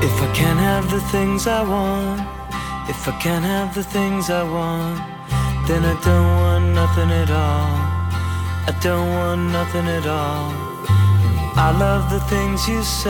If I can't have the things I want, if I can't have the things I want, then I don't want nothing at all. I don't want nothing at all. I love the things you say.